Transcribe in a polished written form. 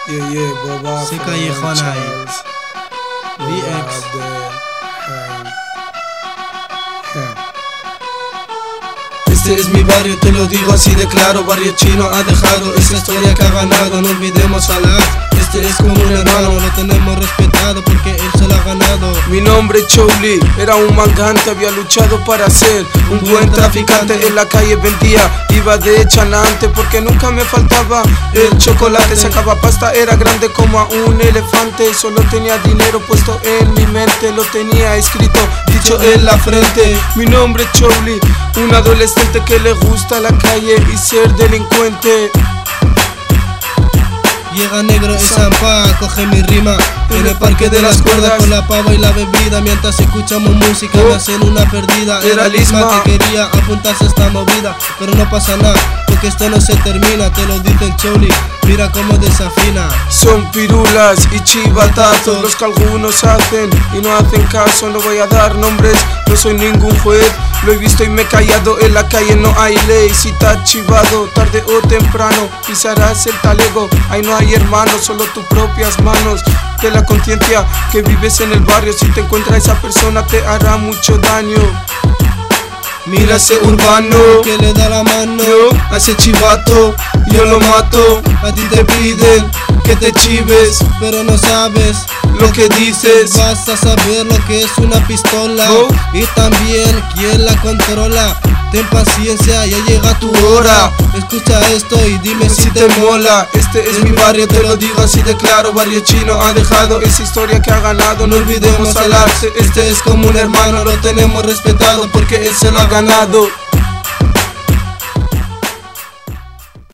Sí, Callejona BX. Este es mi barrio, te lo digo así de claro. Barrio chino ha dejado esa historia que ha ganado. No olvidemos a la. Este es como un hermano, lo tenemos respetado porque él se lo ha ganado. Mi nombre es Chowli, era un mangante, había luchado para ser un buen traficante. En la calle vendía, iba de chanante porque nunca me faltaba el chocolate. Sacaba pasta, era grande como a un elefante. Solo tenía dinero puesto en mi mente, lo tenía escrito, dicho en la frente. Mi nombre es Chowli, un adolescente que le gusta la calle y ser delincuente. Llega negro en Zampa, coge mi rima en el parque de las cuerdas con la pava y la bebida. Mientras escuchamos música me hacen una perdida. Era Lisma que quería apuntarse a esta movida, pero no pasa nada porque esto no se termina. Te lo dice el Chowli, mira cómo desafina. Son pirulas y chivatazos los que algunos hacen y no hacen caso. No voy a dar nombres, no soy ningún juez. Lo he visto y me he callado, en la calle no hay ley. Si estás chivado, tarde o temprano pisarás el talego. Ahí no hay hermanos, solo tus propias manos. De la conciencia que vives en el barrio, si te encuentras esa persona te hará mucho daño. Mira ese urbano que le da la mano a ese chivato, yo lo mato. A ti te piden que te chives, pero no sabes lo que dices. Vas a saber lo que es una pistola y también quién la controla. Ten paciencia, ya llega tu hora. Escucha esto y dime si te mola. Este es mi barrio, te lo digo así de claro. Barrio chino ha dejado esa historia que ha ganado. No olvidemos alarse, este es como un hermano. Lo tenemos respetado porque él se lo ha ganado.